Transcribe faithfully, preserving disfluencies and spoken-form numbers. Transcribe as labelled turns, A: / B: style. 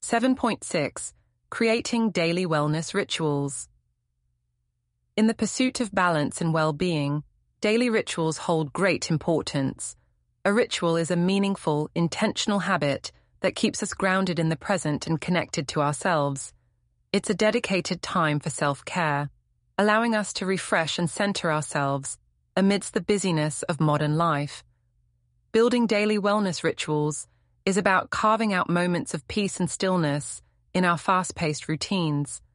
A: seven point six. Creating daily wellness rituals. In the pursuit of balance and well-being, daily rituals hold great importance. A ritual is a meaningful, intentional habit that keeps us grounded in the present and connected to ourselves. It's a dedicated time for self-care, allowing us to refresh and center ourselves amidst the busyness of modern life. Building daily wellness rituals is about carving out moments of peace and stillness in our fast-paced routines.